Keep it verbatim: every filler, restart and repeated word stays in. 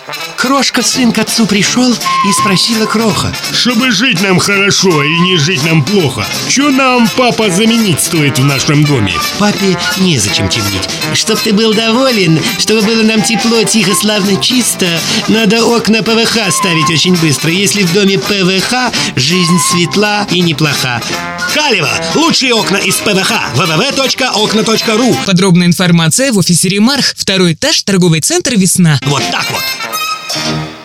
Крошка сын к отцу пришел и спросила Кроха: чтобы жить нам хорошо и не жить нам плохо, что нам, папа, заменить стоит в нашем доме? Папе незачем темнить. Чтоб ты был доволен, чтобы было нам тепло, тихо, славно, чисто, надо окна ПВХ ставить очень быстро. Если в доме ПВХ, жизнь светла и неплоха. Калево! Лучшие окна из ПВХ. вэ вэ вэ точка окна точка ру. Подробная информация в офисе Ремарх. Второй этаж, торговый центр «Весна». Вот так вот.